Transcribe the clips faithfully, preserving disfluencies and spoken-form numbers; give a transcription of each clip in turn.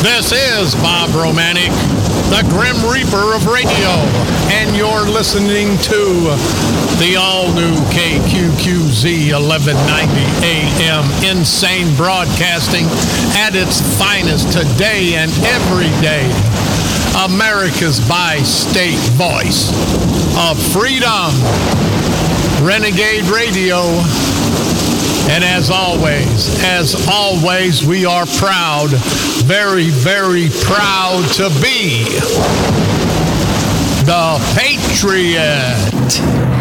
This is Bob Romanek, the Grim Reaper of radio, and you're listening to the all-new K Q Q Z eleven ninety A M Insane Broadcasting at its finest today and every day. America's bi-state voice of freedom, Renegade Radio. And as always, as always, we are proud, very, very proud to be the Patriot.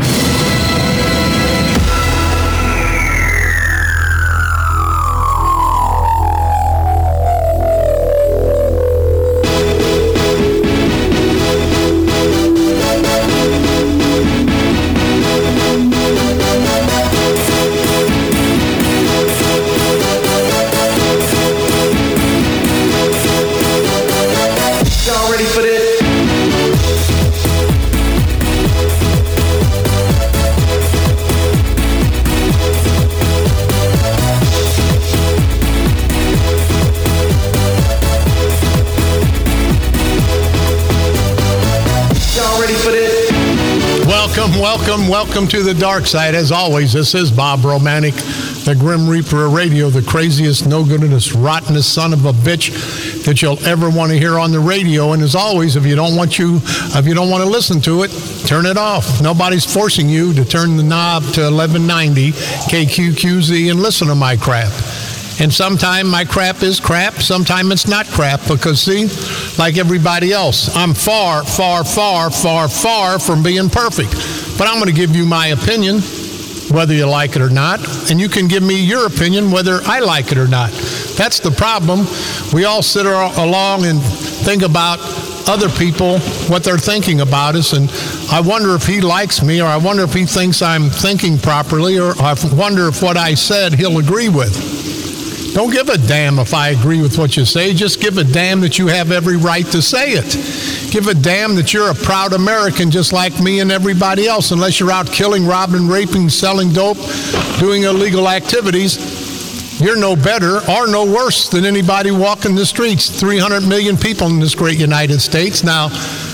Welcome, welcome to the dark side. As always, this is Bob Romanek, the Grim Reaper of radio, the craziest, no-goodness, rottenest son of a bitch that you'll ever want to hear on the radio. And as always, if you don't want you, if you don't want to listen to it, turn it off. Nobody's forcing you to turn the knob to eleven ninety K Q Q Z and listen to my crap. And sometimes my crap is crap, sometimes it's not crap, because see, like everybody else, I'm far, far, far, far, far from being perfect. But I'm going to give you my opinion, whether you like it or not, and you can give me your opinion, whether I like it or not. That's the problem. We all sit along and think about other people, what they're thinking about us, and I wonder if he likes me, or I wonder if he thinks I'm thinking properly, or I wonder if what I said he'll agree with. Don't give a damn if I agree with what you say. Just give a damn that you have every right to say it. Give a damn that you're a proud American just like me and everybody else, unless you're out killing, robbing, raping, selling dope, doing illegal activities. You're no better or no worse than anybody walking the streets. three hundred million people in this great United States. Now,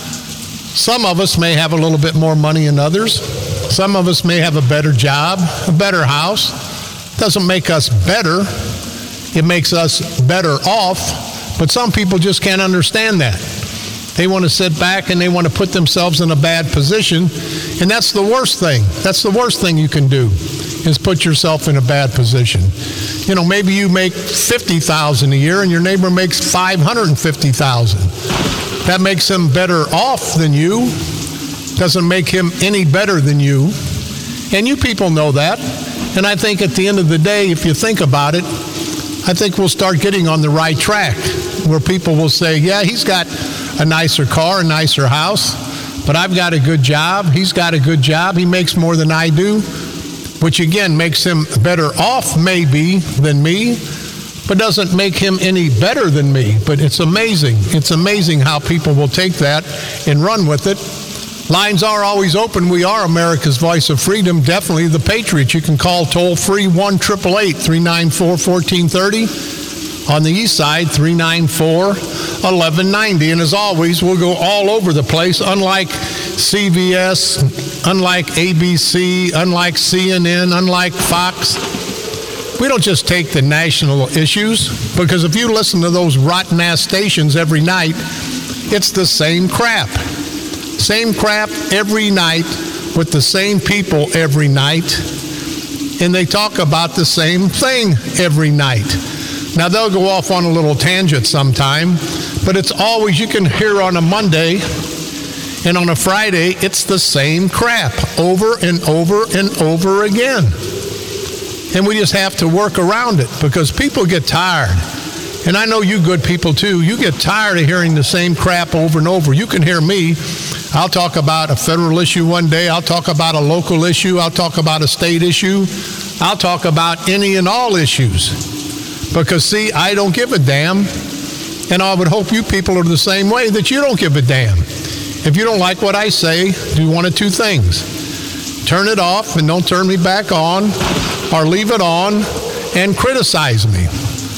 some of us may have a little bit more money than others. Some of us may have a better job, a better house. Doesn't make us better. It makes us better off, but some people just can't understand that. They want to sit back and they want to put themselves in a bad position, and that's the worst thing. That's the worst thing you can do, is put yourself in a bad position. You know, maybe you make fifty thousand dollars a year and your neighbor makes five hundred fifty thousand dollars. That makes him better off than you. Doesn't make him any better than you. And you people know that. And I think at the end of the day, if you think about it, I think we'll start getting on the right track where people will say, yeah, he's got a nicer car, a nicer house, but I've got a good job. He's got a good job. He makes more than I do, which again makes him better off maybe than me, but doesn't make him any better than me. But it's amazing. It's amazing how people will take that and run with it. Lines are always open. We are America's voice of freedom, definitely the Patriot. You can call toll-free one eight eight eight, three nine four, one four three zero. On the east side, three nine four, one one nine zero. And as always, we'll go all over the place, unlike C B S, unlike A B C, unlike C N N, unlike Fox. We don't just take the national issues, because if you listen to those rotten-ass stations every night, it's the same crap. Same crap every night with the same people every night, and they talk about the same thing every night. Now, they'll go off on a little tangent sometime, but it's always, you can hear on a Monday and on a Friday, it's the same crap over and over and over again. And we just have to work around it, because people get tired. And I know you good people too. You get tired of hearing the same crap over and over. You can hear me. I'll talk about a federal issue one day. I'll talk about a local issue. I'll talk about a state issue. I'll talk about any and all issues. Because, see, I don't give a damn. And I would hope you people are the same way, that you don't give a damn. If you don't like what I say, do one of two things. Turn it off and don't turn me back on, or leave it on and criticize me.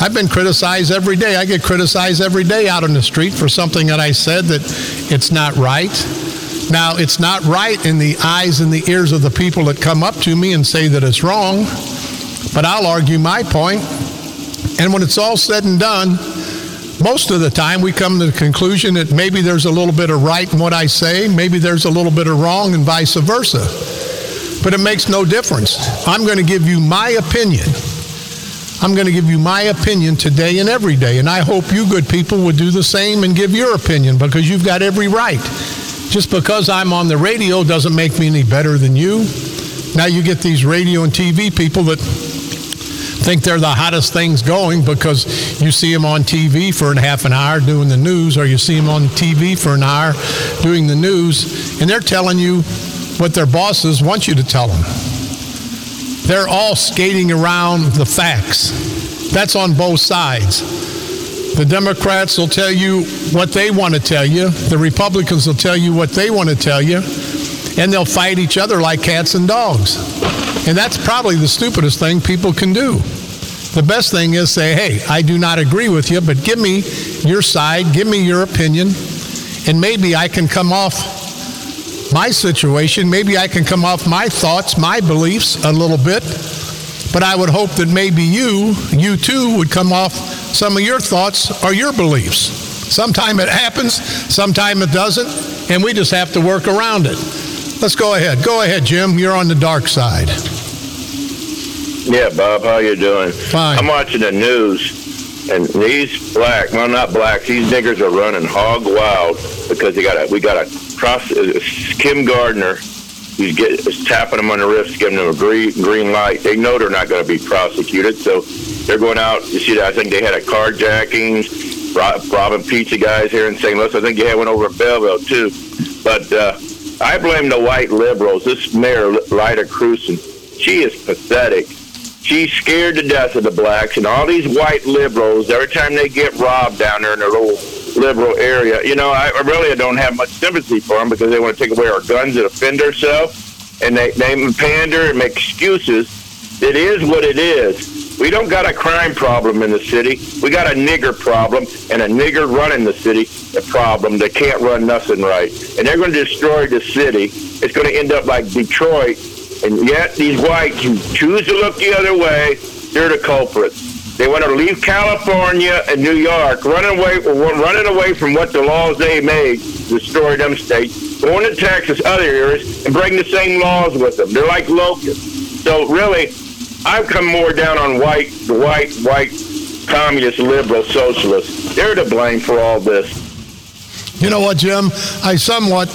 I've been criticized every day. I get criticized every day out on the street for something that I said that it's not right. Now, it's not right in the eyes and the ears of the people that come up to me and say that it's wrong, but I'll argue my point. And when it's all said and done, most of the time we come to the conclusion that maybe there's a little bit of right in what I say, maybe there's a little bit of wrong, and vice versa. But it makes no difference. I'm going to give you my opinion. I'm going to give you my opinion today and every day, and I hope you good people would do the same and give your opinion, because you've got every right. Just because I'm on the radio doesn't make me any better than you. Now you get these radio and T V people that think they're the hottest things going because you see them on T V for a half an hour doing the news, or you see them on T V for an hour doing the news, and they're telling you what their bosses want you to tell them. They're all skating around the facts. That's on both sides. The Democrats will tell you what they want to tell you. The Republicans will tell you what they want to tell you. And they'll fight each other like cats and dogs. And that's probably the stupidest thing people can do. The best thing is say, hey, I do not agree with you, but give me your side, give me your opinion, and maybe I can come off my situation, maybe I can come off my thoughts, my beliefs a little bit, but I would hope that maybe you, you too, would come off some of your thoughts or your beliefs. Sometime it happens, sometime it doesn't, and we just have to work around it. Let's go ahead. Go ahead, Jim. You're on the dark side. Yeah, Bob, how you doing? Fine. I'm watching the news, and these black, well, not blacks, these niggers are running hog wild because they got a, we got a cross, uh, Kim Gardner, who's get, is tapping them on the wrist, giving them a green, green light. They know they're not going to be prosecuted, so they're going out. You see that? I think they had a carjacking, rob, robbing pizza guys here in Saint Louis. I think you had one over in Belleville, too. But uh, I blame the white liberals. This Mayor, Lyda Krewson, she is pathetic. She's scared to death of the blacks, and all these white liberals, every time they get robbed down there in their little liberal area, you know, I really don't have much sympathy for them because they want to take away our guns and defend ourselves, and they, they pander and make excuses. It is what it is. We don't got a crime problem in the city. We got a nigger problem, and a nigger running the city, a problem that can't run nothing right. And they're going to destroy the city. It's going to end up like Detroit. And yet these whites who choose to look the other way, they're the culprits. They want to leave California and New York, running away, running away from what the laws they made, destroy them states, going to Texas, other areas, and bring the same laws with them. They're like locusts. So really, I've come more down on white, the white, white, communist, liberal, socialists. They're to blame for all this. You know what, Jim? I somewhat...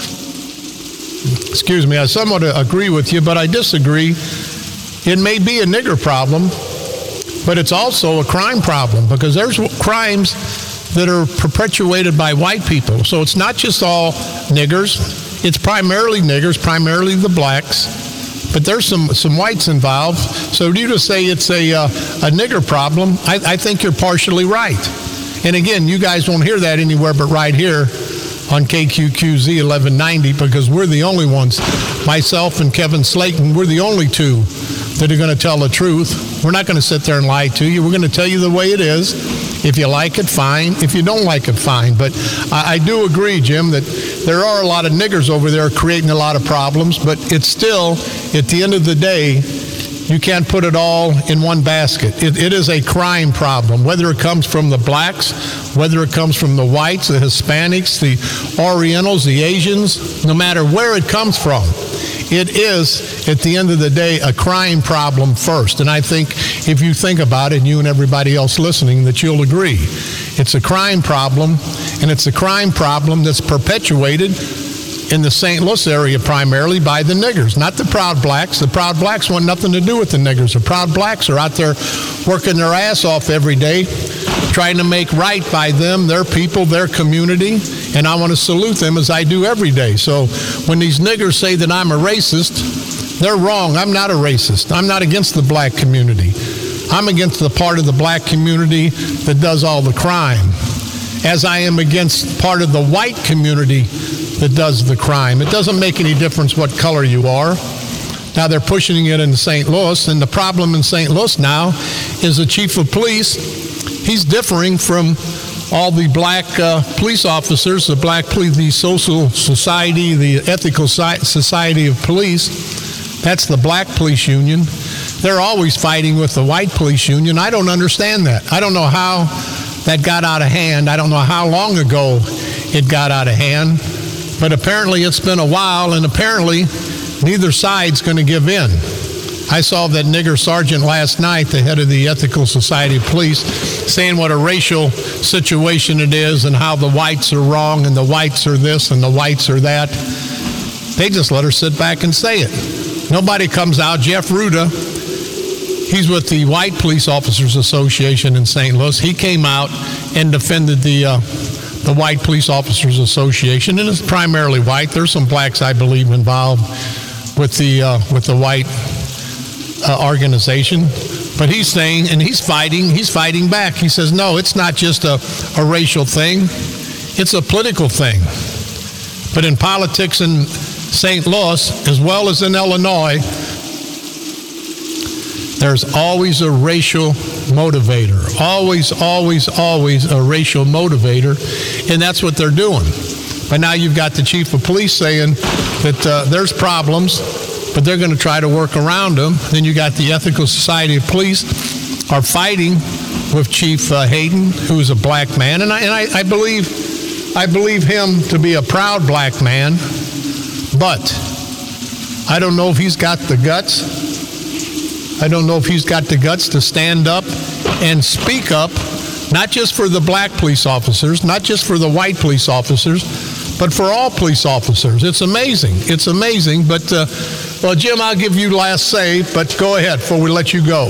Excuse me, I somewhat agree with you, but I disagree. It may be a nigger problem, but it's also a crime problem because there's crimes that are perpetuated by white people. So it's not just all niggers. It's primarily niggers, primarily the blacks, but there's some, some whites involved. So you to say it's a, uh, a nigger problem, I, I think you're partially right. And again, you guys won't hear that anywhere but right here on K Q Q Z eleven ninety, because we're the only ones, myself and Kevin Slayton, we're the only two that are going to tell the truth. We're not going to sit there and lie to you. We're going to tell you the way it is. If you like it, fine. If you don't like it, fine. But I, I do agree, Jim, that there are a lot of niggers over there creating a lot of problems, but it's still, at the end of the day, you can't put it all in one basket. It, it is a crime problem, whether it comes from the blacks, whether it comes from the whites, the Hispanics, the Orientals, the Asians, no matter where it comes from. It is, at the end of the day, a crime problem first. And I think if you think about it, you and everybody else listening, that you'll agree. It's a crime problem, and it's a crime problem that's perpetuated in the Saint Louis area primarily by the niggers, not the Proud Blacks. The Proud Blacks want nothing to do with the niggers. The Proud Blacks are out there working their ass off every day, trying to make right by them, their people, their community, and I want to salute them as I do every day. So when these niggers say that I'm a racist, they're wrong. I'm not a racist. I'm not against the black community. I'm against the part of the black community that does all the crime, as I am against part of the white community that does the crime. It doesn't make any difference what color you are. Now they're pushing it in Saint Louis, and the problem in Saint Louis now is the chief of police, he's differing from all the black uh, police officers, the black police, the social society, the ethical society of police. That's the black police union. They're always fighting with the white police union. I don't understand that. I don't know how that got out of hand. I don't know how long ago it got out of hand. But apparently it's been a while, and apparently neither side's going to give in. I saw that nigger sergeant last night, the head of the Ethical Society of Police, saying what a racial situation it is and how the whites are wrong and the whites are this and the whites are that. They just let her sit back and say it. Nobody comes out. Jeff Ruda, he's with the White Police Officers Association in Saint Louis. He came out and defended the uh, the White Police Officers Association, and it's primarily white. There's some blacks, I believe, involved with the uh, with the white uh, organization. But he's saying, and he's fighting, he's fighting back. He says, no, it's not just a, a racial thing. It's a political thing. But in politics in Saint Louis, as well as in Illinois, there's always a racial motivator. Always, always, always a racial motivator. And that's what they're doing. But now you've got the chief of police saying that uh, there's problems, but they're going to try to work around them. Then you got the Ethical Society of Police are fighting with Chief uh, Hayden, who's a black man. And I, and I, I believe I believe him to be a proud black man. But I don't know if he's got the guts. I don't know if he's got the guts to stand up and speak up, not just for the black police officers, not just for the white police officers, but for all police officers. It's amazing. It's amazing. But, uh, well, Jim, I'll give you last say, but go ahead before we let you go.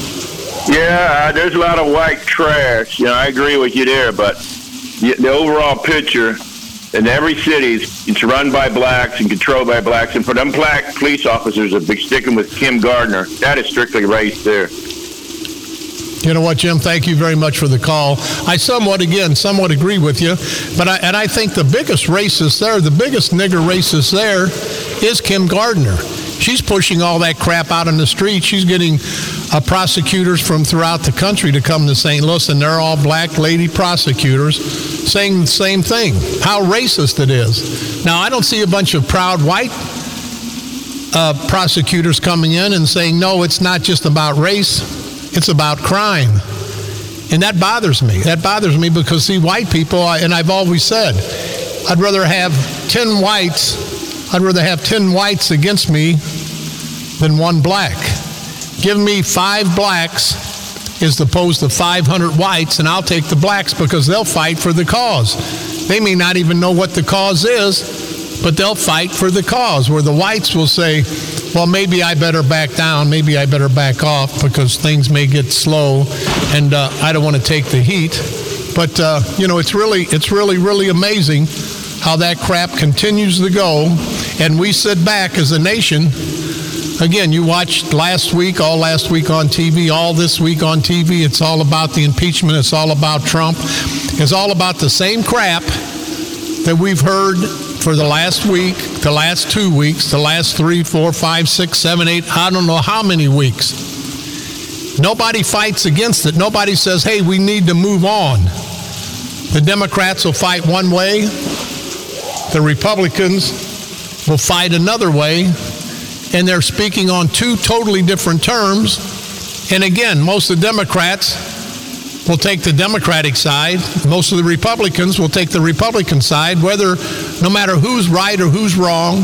Yeah, there's a lot of white trash. You know, I agree with you there, but the overall picture in every city, it's run by blacks and controlled by blacks. And for them black police officers to be sticking with Kim Gardner, that is strictly race there. You know what, Jim? Thank you very much for the call. I somewhat, again, somewhat agree with you. But I, and I think the biggest racist there, the biggest nigger racist there is Kim Gardner. She's pushing all that crap out in the street. She's getting uh, prosecutors from throughout the country to come to Saint Louis, and they're all black lady prosecutors saying the same thing, how racist it is. Now, I don't see a bunch of proud white uh, prosecutors coming in and saying, no, it's not just about race, it's about crime. And that bothers me. That bothers me because, see, white people, and I've always said, I'd rather have ten whites, I'd rather have ten whites against me than one black. Give me five blacks as opposed to five hundred whites, and I'll take the blacks because they'll fight for the cause. They may not even know what the cause is, but they'll fight for the cause, where the whites will say, well, maybe I better back down, maybe I better back off because things may get slow and uh, I don't want to take the heat. But, uh, you know, it's really, it's really, really amazing how that crap continues to go, and we sit back as a nation. Again, you watched last week, all last week on T V, all this week on T V. It's all about the impeachment. It's all about Trump. It's all about the same crap that we've heard for the last week, the last two weeks, the last three, four, five, six, seven, eight, I don't know how many weeks. Nobody fights against it. Nobody says, hey, we need to move on. The Democrats will fight one way. The Republicans will fight another way. And they're speaking on two totally different terms. And again, most of the Democrats will take the Democratic side. Most of the Republicans will take the Republican side, whether, no matter who's right or who's wrong,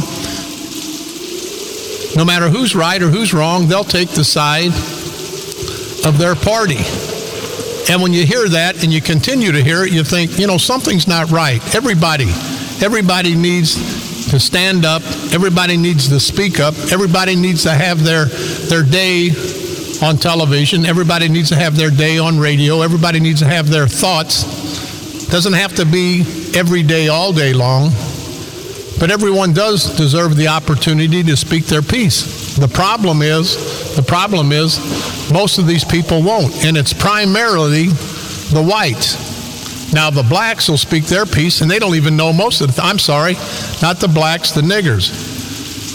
no matter who's right or who's wrong, they'll take the side of their party. And when you hear that and you continue to hear it, you think, you know, something's not right. Everybody, everybody needs to stand up. Everybody needs to speak up. Everybody needs to have their their day on television. Everybody needs to have their day on radio. Everybody needs to have their thoughts. Doesn't have to be every day, all day long. But everyone does deserve the opportunity to speak their piece. The problem is, the problem is, most of these people won't. And it's primarily the whites. Now, the blacks will speak their piece, and they don't even know most of the I'm sorry, not the blacks, the niggers.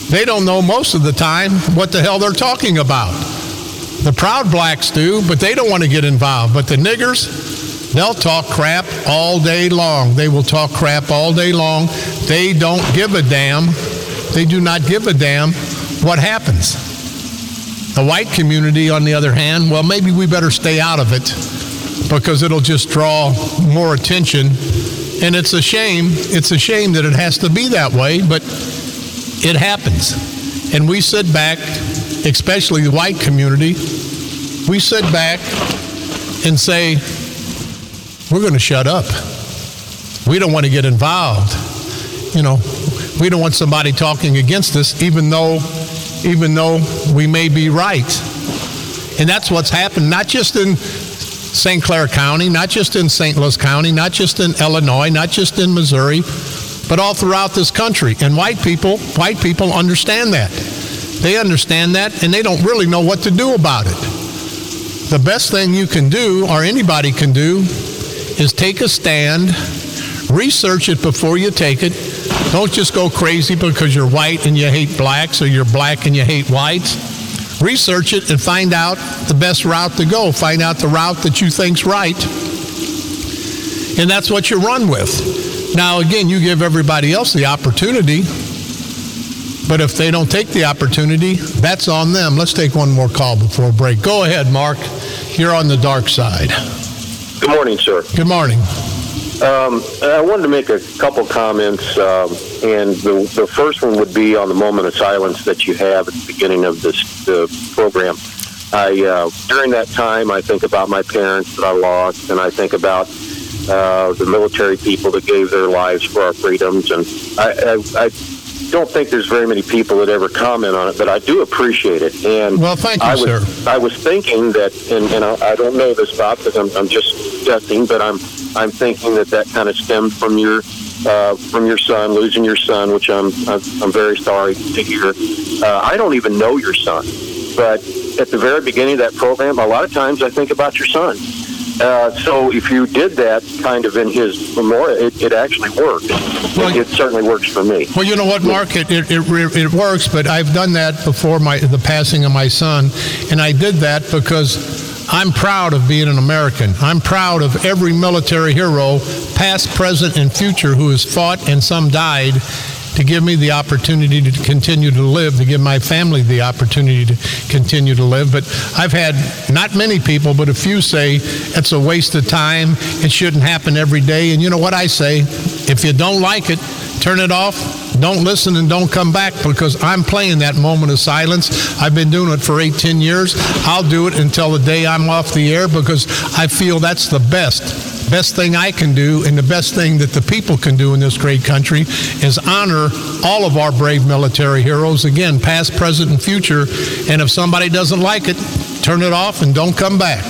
They don't know most of the time what the hell they're talking about. The Proud Blacks do, but they don't want to get involved. But the niggers, they'll talk crap all day long. They will talk crap all day long. They don't give a damn. They do not give a damn what happens. The white community, on the other hand, well, maybe we better stay out of it because it'll just draw more attention. And it's a shame. It's a shame that it has to be that way, but it happens. And we sit back, especially the white community, we sit back and say, we're going to shut up. We don't want to get involved. You know, we don't want somebody talking against us, even though, even though we may be right. And that's what's happened, not just in Saint Clair County, not just in Saint Louis County, not just in Illinois, not just in Missouri, but all throughout this country. And white people, white people understand that. They understand that, and they don't really know what to do about it. The best thing you can do, or anybody can do, is take a stand, research it before you take it. Don't just go crazy because you're white and you hate blacks, or you're black and you hate whites. Research it and find out the best route to go. Find out the route that you think's right. And that's what you run with. Now, again, you give everybody else the opportunity, but if they don't take the opportunity, that's on them. Let's take one more call before break. Go ahead, Mark. You're on the dark side. Good morning, sir. Good morning. Um, I wanted to make a couple comments, um, and the, the first one would be on the moment of silence that you have at the beginning of this the program. I uh, during that time, I think about my parents that I lost, and I think about uh, the military people that gave their lives for our freedoms, and I, I, I don't think there's very many people that ever comment on it, but I do appreciate it. And well, thank you, I was, sir. I was thinking that, and, and I, I don't know this, Bob, because I'm, I'm just guessing, but I'm I'm thinking that that kind of stemmed from your uh, from your son, losing your son, which I'm I'm, I'm very sorry to hear. Uh, I don't even know your son, but at the very beginning of that program, a lot of times I think about your son. Uh, so if you did that kind of in his memorial, it, it actually worked. Well, it, it certainly works for me. Well, you know what, Mark? It, it it it works, but I've done that before my the passing of my son, and I did that because I'm proud of being an American. I'm proud of every military hero, past, present, and future, who has fought, and some died, to give me the opportunity to continue to live, to give my family the opportunity to continue to live. But I've had not many people, but a few say it's a waste of time. It shouldn't happen every day. And you know what I say? If you don't like it, turn it off. Don't listen and don't come back, because I'm playing that moment of silence. I've been doing it for eighteen years. I'll do it until the day I'm off the air, because I feel that's the best. Best thing I can do, and the best thing that the people can do in this great country, is honor all of our brave military heroes, again, past, present, and future. And if somebody doesn't like it, turn it off and don't come back.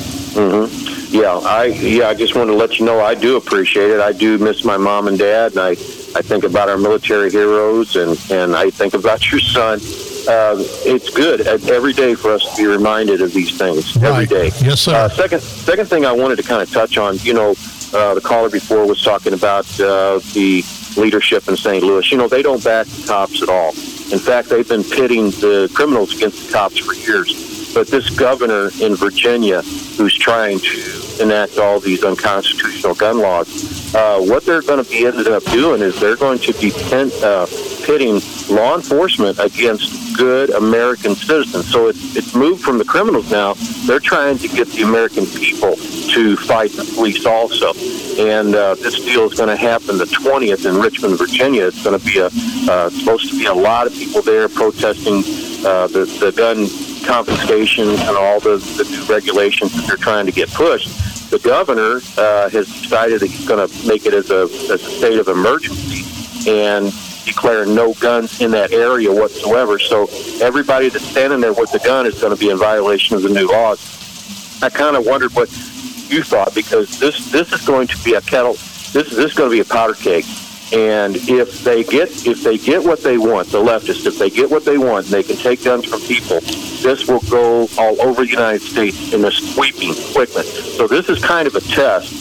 Mm-hmm. Yeah, I yeah, I just want to let you know I do appreciate it. I do miss my mom and dad, and I, I think about our military heroes, and, and I think about your son. Uh, it's good every day for us to be reminded of these things, right. Every day. Yes, sir. Uh, second, second thing I wanted to kind of touch on, you know, uh, the caller before was talking about uh, the leadership in Saint Louis. You know, they don't back the cops at all. In fact, they've been pitting the criminals against the cops for years. But this governor in Virginia, who's trying to enact all these unconstitutional gun laws, uh, what they're going to be ended up doing is they're going to be pen, uh, pitting law enforcement against good American citizens. So it's, it's moved from the criminals now. They're trying to get the American people to fight the police also. And uh, this deal is going to happen the twentieth in Richmond, Virginia. It's going to be a uh, supposed to be a lot of people there protesting uh, the, the gun confiscation and all the, the new regulations that they're trying to get pushed. The governor uh, has decided that he's going to make it as a, as a state of emergency and declare no guns in that area whatsoever. So everybody that's standing there with the gun is going to be in violation of the new laws. I kind of wondered what you thought, because this this is going to be a kettle. This is this is going to be a powder keg. And if they get if they get what they want, the leftists, if they get what they want, and they can take guns from people, this will go all over the United States in a sweeping quickly. So this is kind of a test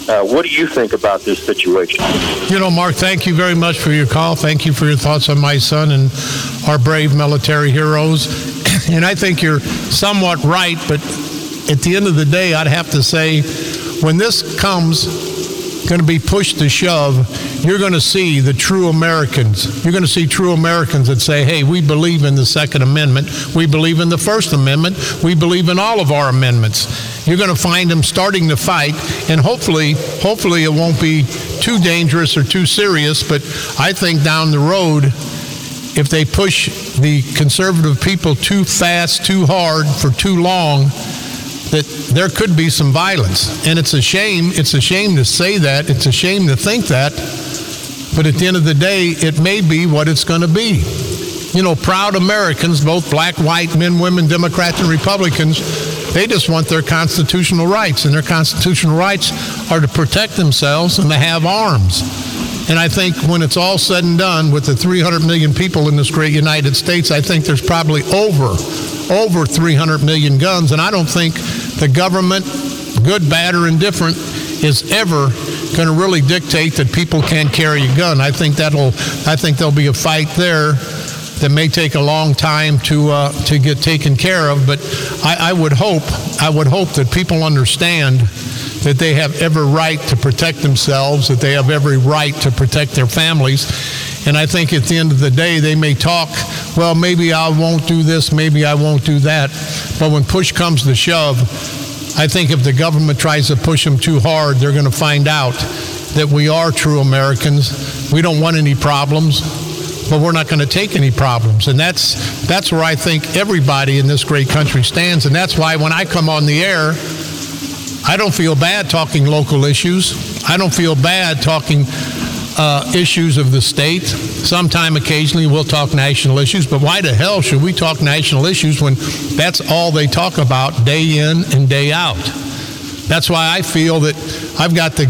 Uh, what do you think about this situation? You know, Mark, thank you very much for your call. Thank you for your thoughts on my son and our brave military heroes. And I think you're somewhat right, but at the end of the day, I'd have to say, when this comes going to be pushed to shove, you're going to see the true Americans. You're going to see true Americans that say, hey, we believe in the Second Amendment. We believe in the First Amendment. We believe in all of our amendments. You're going to find them starting to fight, and hopefully, hopefully it won't be too dangerous or too serious, but I think down the road, if they push the conservative people too fast, too hard, for too long, that there could be some violence. And it's a shame, it's a shame to say that, it's a shame to think that, but at the end of the day, it may be what it's going to be. You know, proud Americans, both black, white, men, women, Democrats, and Republicans, they just want their constitutional rights, and their constitutional rights are to protect themselves and to have arms. And I think when it's all said and done, with the three hundred million people in this great United States, I think there's probably over, over three hundred million guns. And I don't think the government, good, bad, or indifferent, is ever going to really dictate that people can't carry a gun. I think that'll, I think there'll be a fight there that may take a long time to uh, to get taken care of. But I, I would hope, I would hope that people understand that they have every right to protect themselves, that they have every right to protect their families. And I think at the end of the day, they may talk, well, maybe I won't do this, maybe I won't do that. But when push comes to shove, I think if the government tries to push them too hard, they're going to find out that we are true Americans. We don't want any problems, but we're not going to take any problems. And that's that's where I think everybody in this great country stands. And that's why when I come on the air, I don't feel bad talking local issues. I don't feel bad talking uh, issues of the state. Sometime occasionally we'll talk national issues, but why the hell should we talk national issues when that's all they talk about day in and day out? That's why I feel that I've got the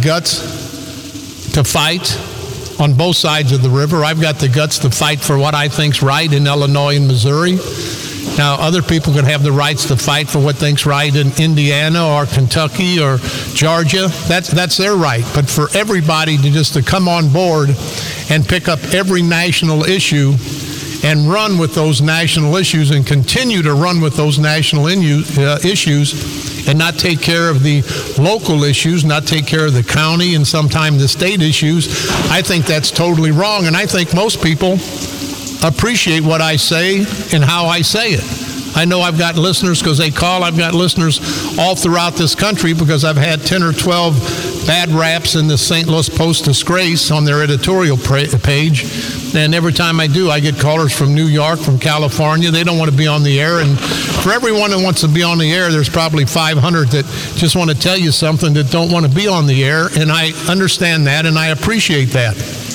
guts to fight on both sides of the river. I've got the guts to fight for what I think's right in Illinois and Missouri. Now, other people could have the rights to fight for what think's right in Indiana or Kentucky or Georgia. That's that's their right. But for everybody to just to come on board and pick up every national issue and run with those national issues and continue to run with those national inu- uh, issues and not take care of the local issues, not take care of the county and sometimes the state issues, I think that's totally wrong. And I think most people appreciate what I say and how I say it. I know I've got listeners because they call. I've got listeners all throughout this country because I've had ten or twelve bad raps in the Saint Louis Post-Disgrace on their editorial page. And every time I do, I get callers from New York, from California. They don't want to be on the air. And for everyone that wants to be on the air, there's probably five hundred that just want to tell you something that don't want to be on the air. And I understand that, and I appreciate that.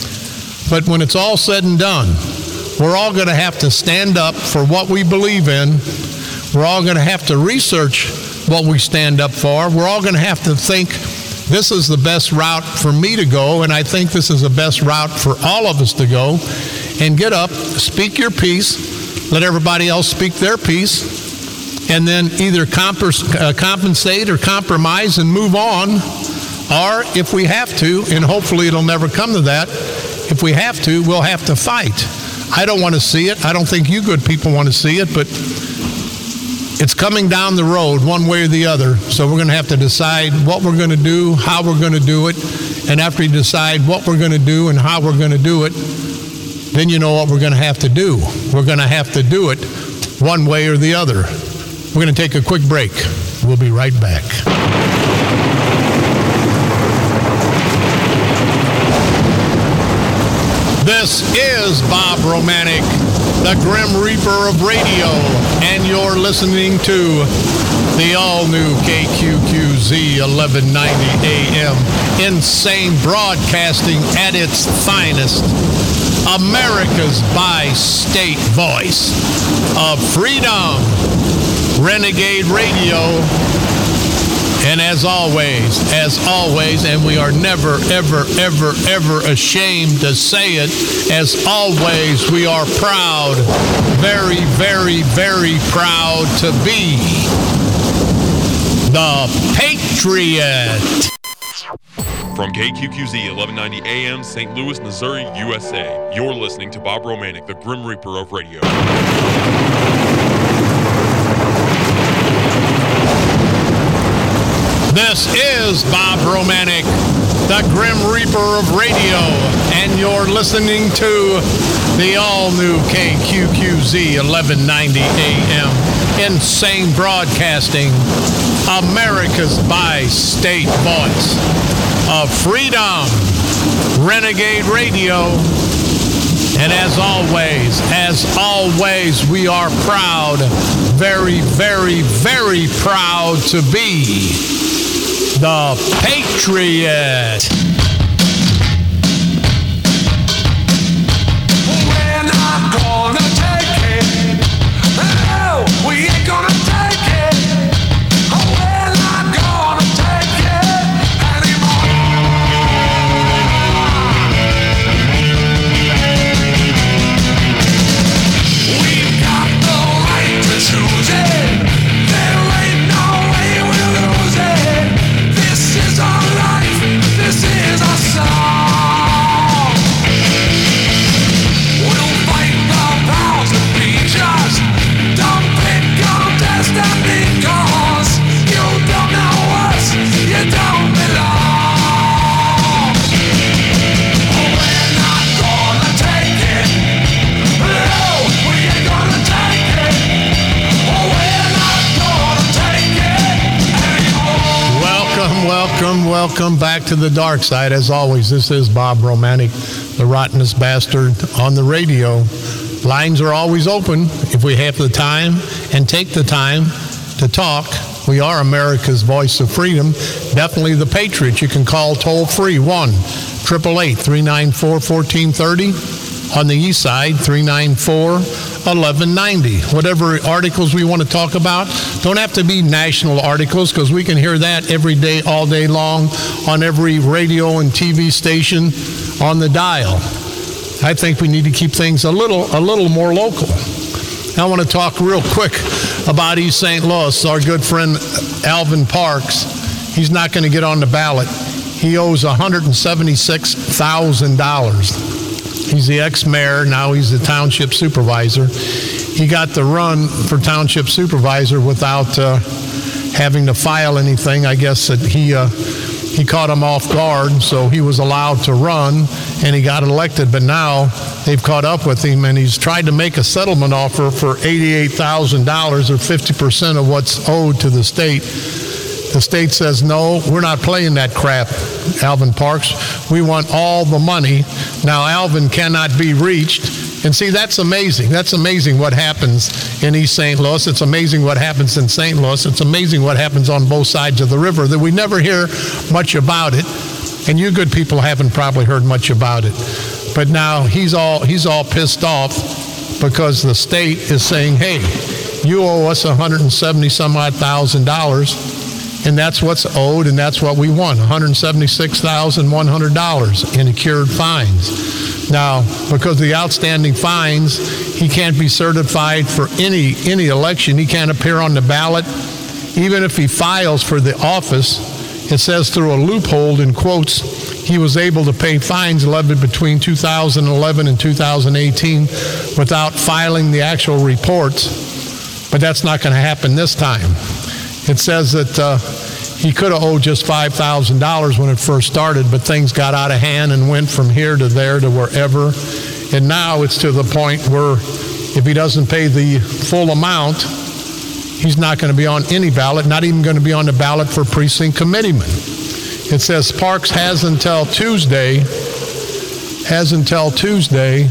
But when it's all said and done, we're all going to have to stand up for what we believe in. We're all going to have to research what we stand up for. We're all going to have to think, this is the best route for me to go, and I think this is the best route for all of us to go. And get up, speak your piece, let everybody else speak their piece, and then either comp- uh, compensate or compromise and move on. Or if we have to, and hopefully it'll never come to that, if we have to, we'll have to fight. I don't want to see it. I don't think you good people want to see it, but it's coming down the road one way or the other. So we're going to have to decide what we're going to do, how we're going to do it. And after we decide what we're going to do and how we're going to do it, then you know what we're going to have to do. We're going to have to do it one way or the other. We're going to take a quick break. We'll be right back. This is Bob Romanek, the Grim Reaper of radio, and you're listening to the all-new K Q Q Z eleven ninety A M, insane broadcasting at its finest, America's bi-state voice of freedom, Renegade Radio. And as always, as always, and we are never, ever, ever, ever ashamed to say it, as always, we are proud, very, very, very proud to be the Patriot. From K Q Q Z eleven ninety A M, Saint Louis, Missouri, U S A, you're listening to Bob Romanek, the Grim Reaper of radio. This is Bob Romanek, the Grim Reaper of radio, and you're listening to the all-new K Q Q Z eleven ninety A M, Insane Broadcasting, America's bi-state voice of freedom, Renegade Radio. And as always, as always, we are proud, very, very, very proud to be the Patriot. We're not gonna take it. No, we ain't gonna take it. We're not gonna take it anymore. We've got the right to choose it. There ain't no way we'll lose it. This is our life. This is our song. We'll fight the powers that reach us. Don't pick on destiny, cause you don't know us. You don't belong. We're not gonna take it. No, we ain't gonna take it. We're not gonna take it anymore. Welcome, welcome, welcome back to the dark side. As always, this is Bob Romanek, the rottenest bastard on the radio. Lines are always open if we have the time and take the time to talk. We are America's voice of freedom. Definitely the Patriot. You can call toll free one eight eight eight, three nine four, one four three zero. On the east side, three nine four, one one nine zero. Whatever articles we want to talk about, don't have to be national articles, because we can hear that every day, all day long, on every radio and T V station on the dial. I think we need to keep things a little, a little more local. I want to talk real quick about East Saint Louis. Our good friend Alvin Parks, he's not going to get on the ballot. He owes one hundred seventy-six thousand dollars. He's the ex-mayor, now he's the township supervisor. He got the run for township supervisor without uh, having to file anything. I guess that he uh, he caught him off guard, so he was allowed to run, and he got elected. But now they've caught up with him, and he's tried to make a settlement offer for eighty-eight thousand dollars, or fifty percent of what's owed to the state. The state says, no, we're not playing that crap, Alvin Parks. We want all the money. Now, Alvin cannot be reached. And see, that's amazing. That's amazing what happens in East Saint Louis. It's amazing what happens in Saint Louis. It's amazing what happens on both sides of the river, that we never hear much about it. And you good people haven't probably heard much about it. But now he's all he's all pissed off because the state is saying, hey, you owe us one hundred seventy some odd thousand dollars. And that's what's owed, and that's what we want, one hundred seventy-six thousand one hundred dollars in accrued fines. Now, because of the outstanding fines, he can't be certified for any any election. He can't appear on the ballot. Even if he files for the office, it says through a loophole, in quotes, he was able to pay fines levied between two thousand eleven and two thousand eighteen without filing the actual reports. But that's not going to happen this time. It says that uh, he could have owed just five thousand dollars when it first started, but things got out of hand and went from here to there to wherever. And now it's to the point where if he doesn't pay the full amount, he's not going to be on any ballot, not even going to be on the ballot for precinct committeeman. It says Parks has until Tuesday, has until Tuesday,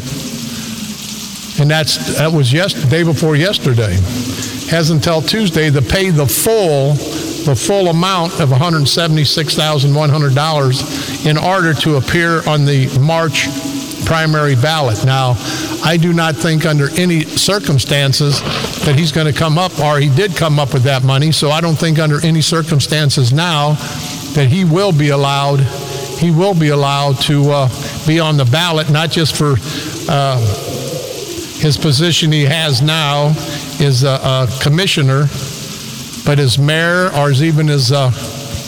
and that's that was yes, day before yesterday, has until Tuesday to pay the full, the full amount of one hundred seventy-six thousand one hundred dollars in order to appear on the March primary ballot. Now, I do not think under any circumstances that he's going to come up, or he did come up with that money, so I don't think under any circumstances now that he will be allowed, he will be allowed to uh, be on the ballot, not just for uh, his position he has now is a, a commissioner, but as mayor or as even as uh,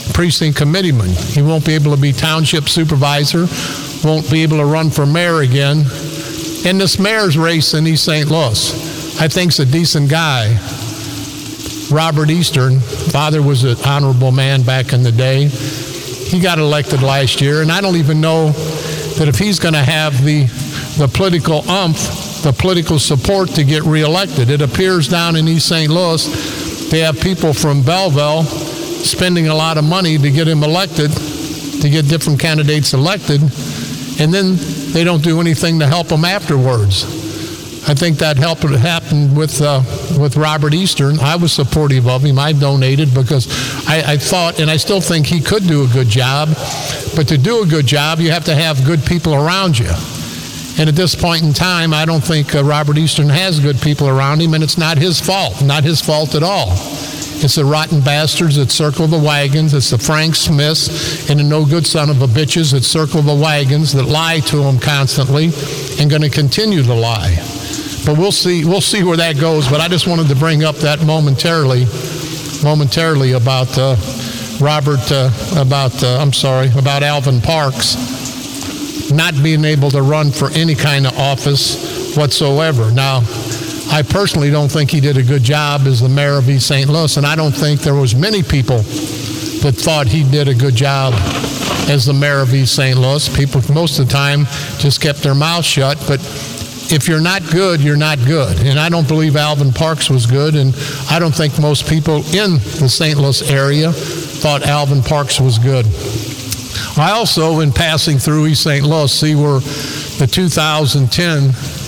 precinct committeeman. He won't be able to be township supervisor, won't be able to run for mayor again. In this mayor's race in East Saint Louis, I think's a decent guy. Robert Eastern, father was an honorable man back in the day. He got elected last year, and I don't even know that if he's going to have the the political umph, the political support to get reelected. It appears down in East Saint Louis, they have people from Belleville spending a lot of money to get him elected, to get different candidates elected, and then they don't do anything to help them afterwards. I think that helped happen with uh, with Robert Eastern. I was supportive of him. I donated because I, I thought, and I still think he could do a good job. But to do a good job, you have to have good people around you. And at this point in time, I don't think uh, Robert Eastern has good people around him, and it's not his fault. Not his fault at all. It's the rotten bastards that circle the wagons. It's the Frank Smiths and the no-good son of a bitches that circle the wagons, that lie to him constantly and going to continue to lie. But we'll see. We'll see where that goes. But I just wanted to bring up that momentarily, momentarily about uh, Robert, uh, about uh, I'm sorry, about Alvin Parks not being able to run for any kind of office whatsoever. Now, I personally don't think he did a good job as the mayor of East Saint Louis, and I don't think there was many people that thought he did a good job as the mayor of East Saint Louis. People most of the time just kept their mouths shut. But if you're not good, you're not good. And I don't believe Alvin Parks was good, and I don't think most people in the Saint Louis area thought Alvin Parks was good. I also, in passing through East Saint Louis, see where the two thousand ten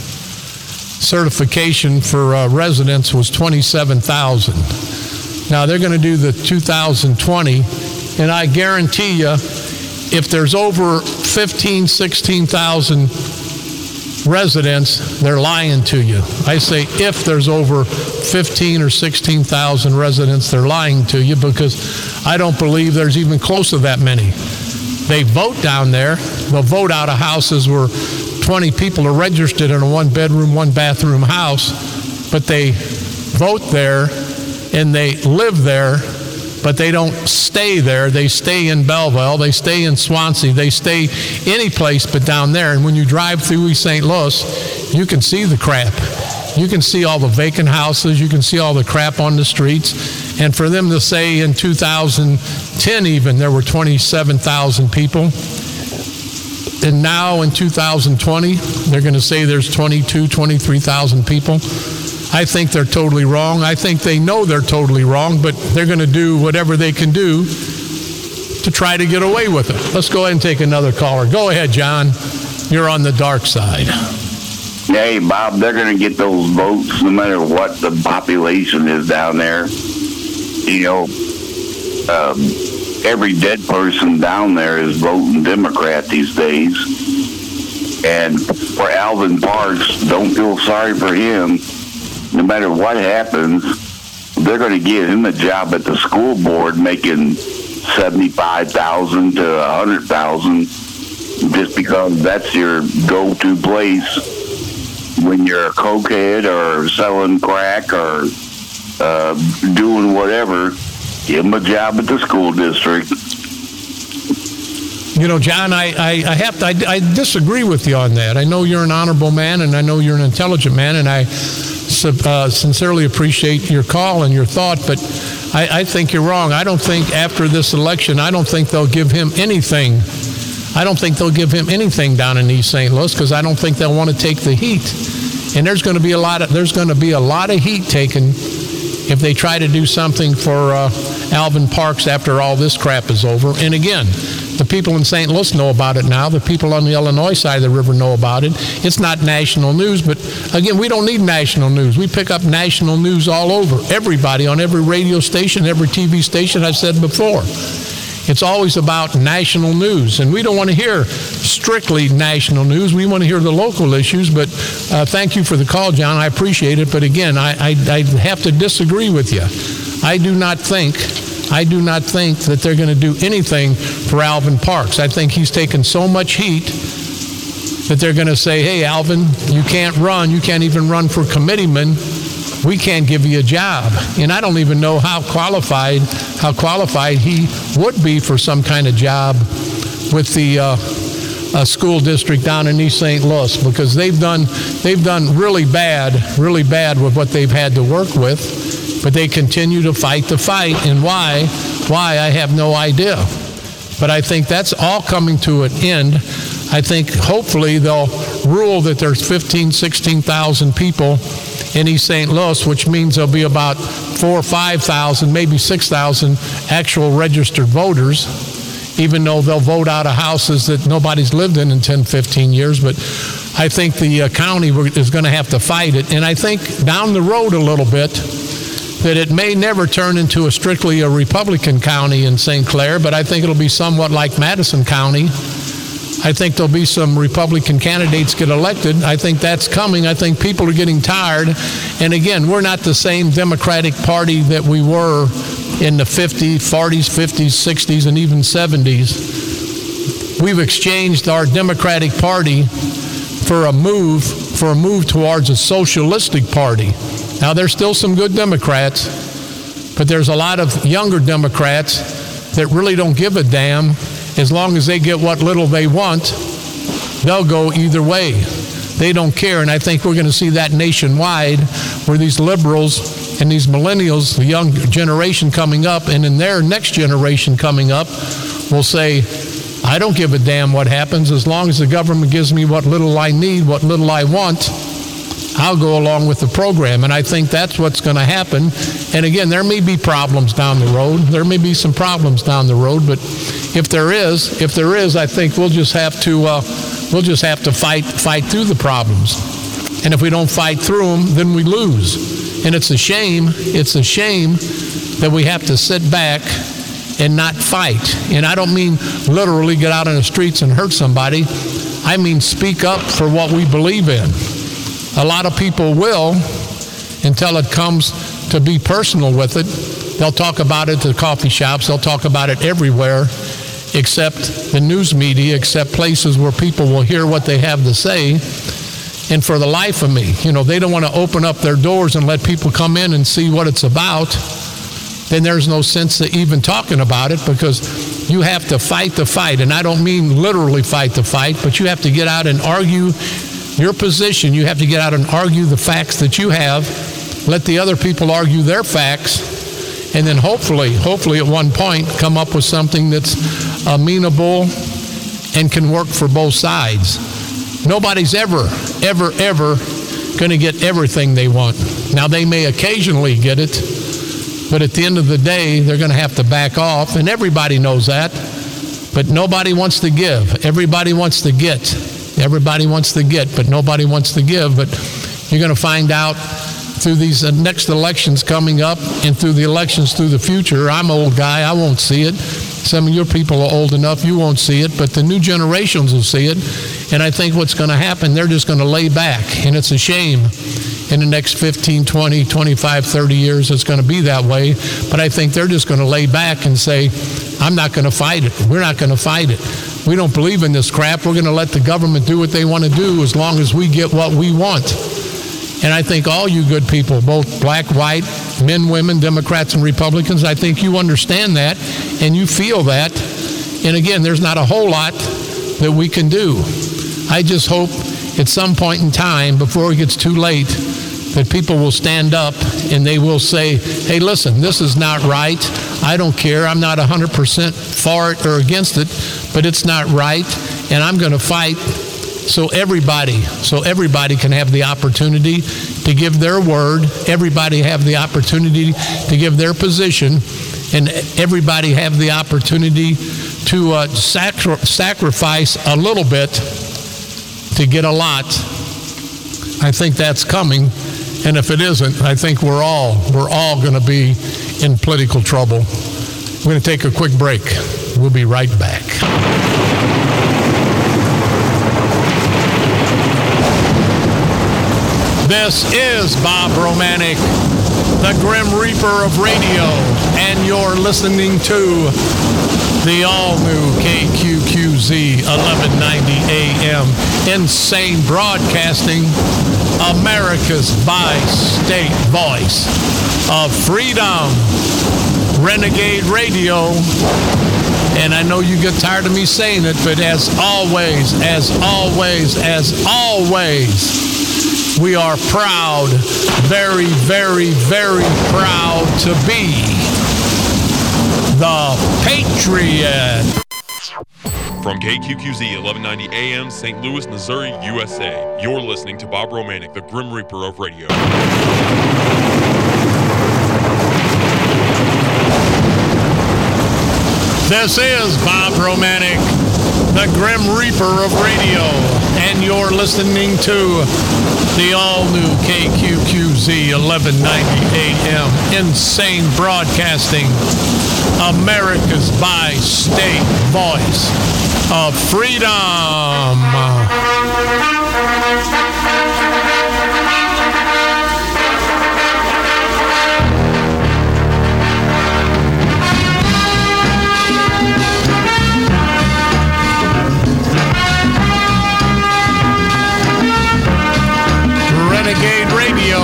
certification for uh, residents was twenty-seven thousand. Now they're going to do the two thousand twenty, and I guarantee you, if there's over fifteen, sixteen thousand residents, they're lying to you. I say if there's over fifteen or sixteen thousand residents, they're lying to you, because I don't believe there's even close to that many. They vote down there. They'll vote out of houses where twenty people are registered in a one-bedroom, one-bathroom house, but they vote there and they live there, but they don't stay there. They stay in Belleville. They stay in Swansea. They stay any place but down there. And when you drive through East Saint Louis, you can see the crap. You can see all the vacant houses. You can see all the crap on the streets. And for them to say in two thousand ten even there were twenty-seven thousand people, and now in two thousand twenty they're going to say there's twenty-two, twenty-three thousand people, I think they're totally wrong. I think they know they're totally wrong, but they're going to do whatever they can do to try to get away with it. Let's go ahead and take another caller. Go ahead, John. You're on the dark side. Hey, Bob, they're going to get those votes no matter what the population is down there. You know, um, every dead person down there is voting Democrat these days. And for Alvin Parks, don't feel sorry for him. No matter what happens, they're going to give him a job at the school board making seventy-five thousand to one hundred thousand just because that's your go-to place when you're a cokehead or selling crack or uh, doing whatever. Give him a job at the school district. You know, John, I, I, I have to, I, I disagree with you on that. I know you're an honorable man, and I know you're an intelligent man, and I uh, sincerely appreciate your call and your thought, but I, I think you're wrong. I don't think after this election, I don't think they'll give him anything. I don't think they'll give him anything down in East Saint Louis, because I don't think they'll want to take the heat. And there's going to be a lot of there's going to be a lot of heat taken if they try to do something for uh, Alvin Parks after all this crap is over. And again, the people in Saint Louis know about it now. The people on the Illinois side of the river know about it. It's not national news, but again, we don't need national news. We pick up national news all over. Everybody on every radio station, every T V station, I've said before. It's always about national news, and we don't want to hear strictly national news. We want to hear the local issues, but uh, thank you for the call, John. I appreciate it, but again, I, I, I have to disagree with you. I do not think, I do not think that they're going to do anything for Alvin Parks. I think he's taken so much heat that they're going to say, hey, Alvin, you can't run. You can't even run for committeeman. we can't give you a job. And I don't even know how qualified, how qualified he would be for some kind of job with the uh, uh, school district down in East Saint Louis, because they've done, they've done really bad, really bad with what they've had to work with, but they continue to fight the fight. And why? Why, I have no idea. But I think that's all coming to an end. I think hopefully they'll rule that there's fifteen, sixteen thousand people in East Saint Louis, which means there'll be about four or five thousand, maybe six thousand actual registered voters, even though they'll vote out of houses that nobody's lived in in ten, fifteen years. But I think the uh, county is going to have to fight it. And I think down the road a little bit, that it may never turn into a strictly a Republican county in Saint Clair, but I think it'll be somewhat like Madison County. I think there'll be some Republican candidates get elected. I think that's coming. I think people are getting tired. And again, we're not the same Democratic Party that we were in the fifties, forties, fifties, sixties, and even seventies. We've exchanged our Democratic Party for a move, for a move towards a socialistic party. Now, there's still some good Democrats, but there's a lot of younger Democrats that really don't give a damn. As long as they get what little they want, they'll go either way. They don't care, and I think we're going to see that nationwide, where these liberals and these millennials, the young generation coming up, and in their next generation coming up, will say, I don't give a damn what happens. As long as the government gives me what little I need, what little I want, I'll go along with the program. And I think that's what's going to happen. And again, there may be problems down the road. There may be some problems down the road, but if there is, if there is, I think we'll just have to, uh, we'll just have to fight, fight through the problems. And if we don't fight through them, then we lose. And it's a shame. It's a shame that we have to sit back and not fight. And I don't mean literally get out on the streets and hurt somebody. I mean speak up for what we believe in. A lot of people will, until it comes to be personal with it. They'll talk about it at the coffee shops. They'll talk about it everywhere, except the news media, except places where people will hear what they have to say. And for the life of me, you know, they don't want to open up their doors and let people come in and see what it's about. Then there's no sense to even talking about it, because you have to fight the fight. And I don't mean literally fight the fight, but you have to get out and argue your position. You have to get out and argue the facts that you have. Let the other people argue their facts. And then hopefully, hopefully at one point, come up with something that's amenable and can work for both sides. Nobody's ever, ever, ever going to get everything they want. Now, they may occasionally get it, but at the end of the day, they're going to have to back off, and everybody knows that. But nobody wants to give. Everybody wants to get. Everybody wants to get, but nobody wants to give. But you're going to find out through these next elections coming up and through the elections through the future. I'm an old guy. I won't see it. Some of your people are old enough. You won't see it, but the new generations will see it. And I think what's going to happen, they're just going to lay back. And it's a shame. In the next fifteen, twenty, twenty-five, thirty years, it's going to be that way. But I think they're just going to lay back and say, I'm not going to fight it. We're not going to fight it. We don't believe in this crap. We're going to let the government do what they want to do as long as we get what we want. And I think all you good people, both black, white, men, women, Democrats, and Republicans, I think you understand that and you feel that. And again, there's not a whole lot that we can do. I just hope at some point in time, before it gets too late, that people will stand up and they will say, hey, listen, this is not right. I don't care. I'm not one hundred percent for it or against it, but it's not right, and I'm going to fight so everybody, so everybody can have the opportunity to give their word, everybody have the opportunity to give their position, and everybody have the opportunity to uh, sacri- sacrifice a little bit to get a lot. I think that's coming. And if it isn't, I think we're all, we're all going to be in political trouble. We're going to take a quick break. We'll be right back. This is Bob Romanek, the Grim Reaper of radio, and you're listening to The all-new K Q Q Z eleven ninety A M. Insane Broadcasting, America's bi-state voice of freedom. Renegade Radio. And I know you get tired of me saying it, but as always, as always, as always, we are proud, very, very, very proud to be the Patriot. From K Q Q Z eleven ninety A M, Saint Louis, Missouri, U S A, you're listening to Bob Romanek, the Grim Reaper of radio. This is Bob Romanek, the Grim Reaper of radio, and you're listening to the all-new K Q Q Z eleven ninety A M, Insane Broadcasting, America's bi-state voice of freedom. Renegade Radio.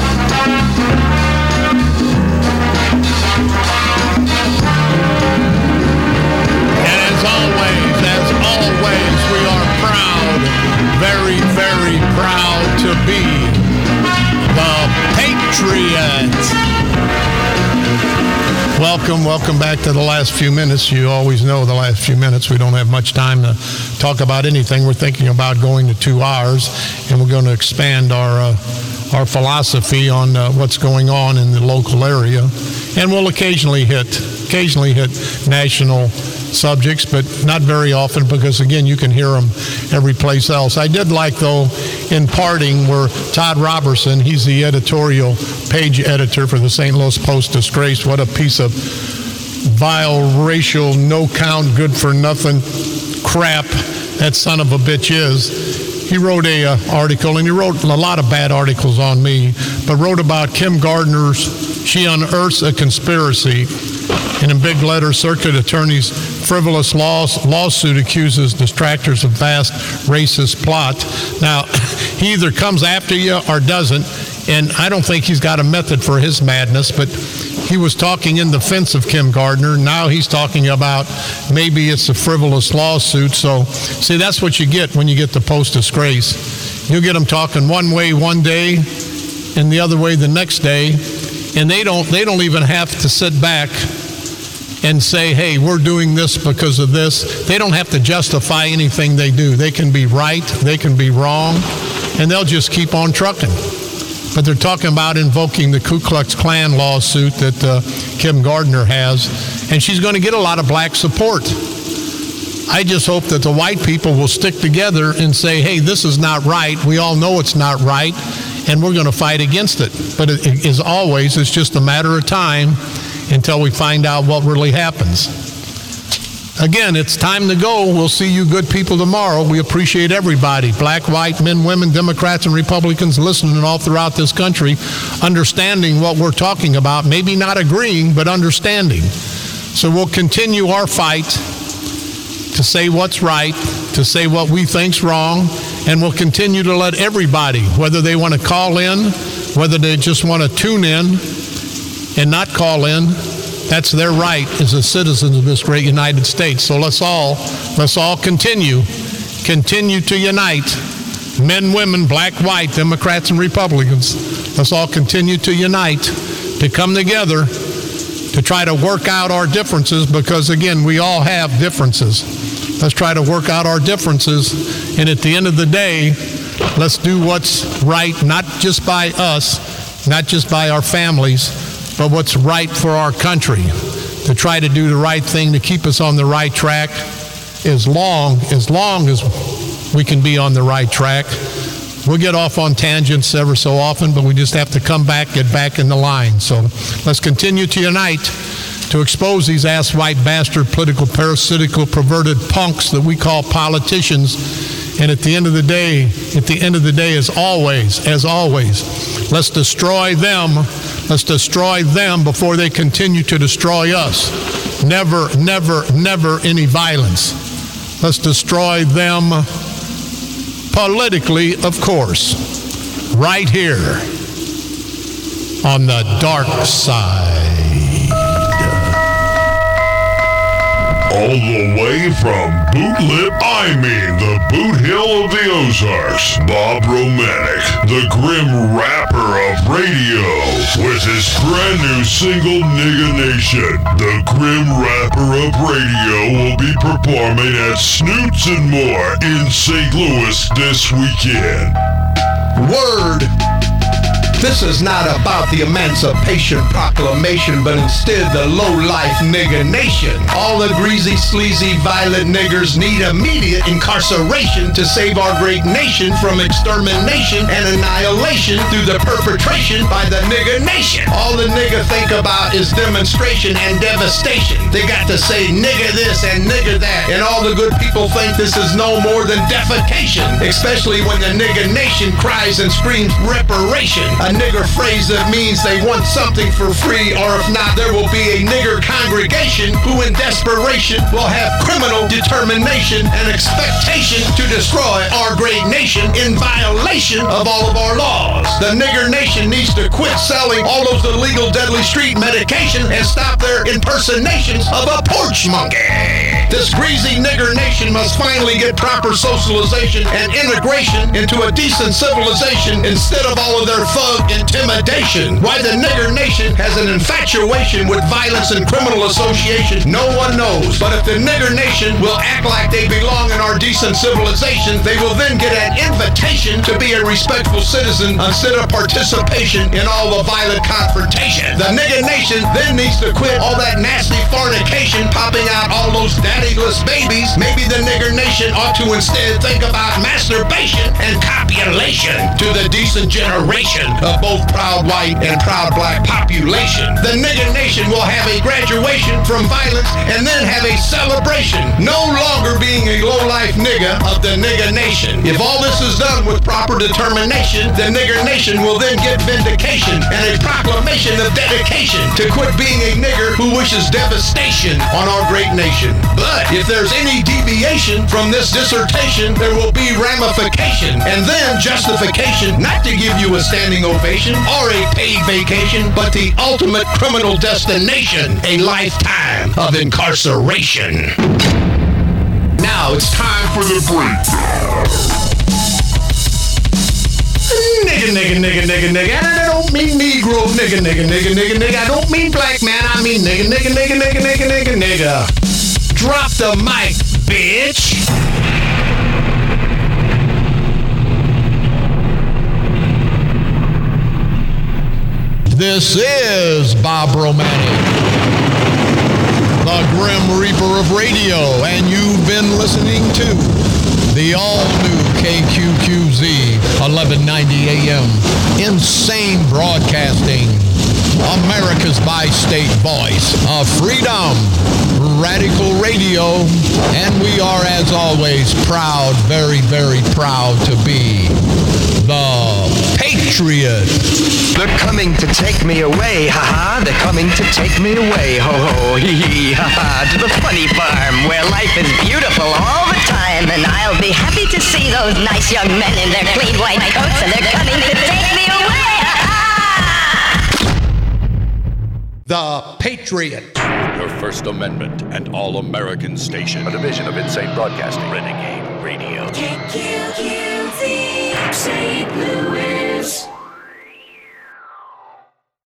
And as always, as always, we are proud, very, very proud to be the Patriot. Welcome, welcome back to the last few minutes. You always know the last few minutes. We don't have much time to talk about anything. We're thinking about going to two hours, and we're going to expand our uh, our philosophy on uh, what's going on in the local area. And we'll occasionally hit, occasionally hit national subjects, but not very often because, again, you can hear them every place else. I did like, though, in parting, where Todd Robertson, he's the editorial page editor for the Saint Louis Post-Disgrace. What a piece of vile, racial, no-count, good-for-nothing crap that son of a bitch is. He wrote a uh, article, and he wrote a lot of bad articles on me, but wrote about Kim Gardner's, she unearths a conspiracy. And in big letters, circuit attorney's frivolous laws, lawsuit accuses distractors of vast racist plot. Now, he either comes after you or doesn't, and I don't think he's got a method for his madness, but he was talking in defense of Kim Gardner. Now he's talking about maybe it's a frivolous lawsuit. So, see, that's what you get when you get the Post-Disgrace. You'll get them talking one way one day and the other way the next day, and they don't, they don't even have to sit back and say, hey, we're doing this because of this. They don't have to justify anything they do. They can be right, they can be wrong, and they'll just keep on trucking. But they're talking about invoking the Ku Klux Klan lawsuit that uh, Kim Gardner has, and she's going to get a lot of black support. I just hope that the white people will stick together and say, hey, this is not right. We all know it's not right, and we're going to fight against it. But it, as always, it's just a matter of time until we find out what really happens. Again, it's time to go. We'll see you good people tomorrow. We appreciate everybody, black, white, men, women, Democrats, and Republicans listening all throughout this country, understanding what we're talking about, maybe not agreeing, but understanding. So we'll continue our fight to say what's right, to say what we think's wrong, and we'll continue to let everybody, whether they want to call in, whether they just want to tune in and not call in, that's their right as a citizens of this great United States. So let's all, let's all continue, continue to unite, men, women, black, white, Democrats, and Republicans. Let's all continue to unite, to come together, to try to work out our differences, because again, we all have differences. Let's try to work out our differences, and at the end of the day, let's do what's right, not just by us, not just by our families, but what's right for our country, to try to do the right thing, to keep us on the right track as long, as long as we can be on the right track. We'll get off on tangents ever so often, but we just have to come back, get back in the line. So let's continue to unite, to expose these ass white bastard political parasitical perverted punks that we call politicians. And at the end of the day, at the end of the day, as always, as always, let's destroy them. Let's destroy them before they continue to destroy us. Never, never, never any violence. Let's destroy them politically, of course, right here on the dark side. All the way from Bootlip, I mean the Boot Hill of the Ozarks, Bob Romanek, the grim rapper of radio, with his brand new single Nigga Nation. The grim rapper of radio will be performing at Snoots and More in Saint Louis this weekend. Word! This is not about the Emancipation Proclamation, but instead the low-life nigga nation. All the greasy, sleazy, violent niggers need immediate incarceration to save our great nation from extermination and annihilation through the perpetration by the nigga nation. All the nigga think about is demonstration and devastation. They got to say nigga this and nigga that, and all the good people think this is no more than defecation, especially when the nigga nation cries and screams reparation. A nigger phrase that means they want something for free, or if not, there will be a nigger congregation who in desperation will have criminal determination and expectation to destroy our great nation in violation of all of our laws. The nigger nation needs to quit selling all those illegal deadly street medication and stop their impersonations of a porch monkey. This greasy nigger nation must finally get proper socialization and integration into a decent civilization instead of all of their thug intimidation. Why the nigger nation has an infatuation with violence and criminal association, no one knows. But if the nigger nation will act like they belong in our decent civilization, they will then get an invitation to be a respectful citizen instead of participation in all the violent confrontation. The nigger nation then needs to quit all that nasty fornication, popping out all those daddyless babies. Maybe the nigger nation ought to instead think about masturbation and copulation to the decent generation of both proud white and proud black population. The nigger nation will have a graduation from violence and then have a celebration, no longer being a low-life nigga of the nigger nation. If all this is done with proper determination, the nigger nation will then get vindication and a proclamation of dedication to quit being a nigger who wishes devastation on our great nation. But if there's any deviation from this dissertation, there will be ramification and then justification not to give you a standing ovation or a paid vacation, but the ultimate criminal destination, a lifetime of incarceration. Now it's time for the breakdown. Nigga, nigga, nigga, nigga, nigga. And I don't mean Negro, nigga, nigga, nigga, nigga, nigga. I don't mean black man, I mean nigga, nigga, nigga, nigga, nigga, nigga, nigga. Drop the mic, bitch. This is Bob Romanek, the Grim Reaper of radio, and you've been listening to the all-new K Q Q Z eleven ninety A M. Insane Broadcasting, America's bi-state voice of freedom, radical radio, and we are, as always, proud, very, very proud to be the Patriot. They're coming to take me away, ha-ha. They're coming to take me away, ho-ho, hee-hee, ha-ha. To the funny farm where life is beautiful all the time. And I'll be happy to see those nice young men in their clean white coats. And they're coming to take me away, ha-ha. The Patriot. Your First Amendment and All-American Station. A division of Insane Broadcasting. Renegade Radio. K Q Q Z, Saint Louis.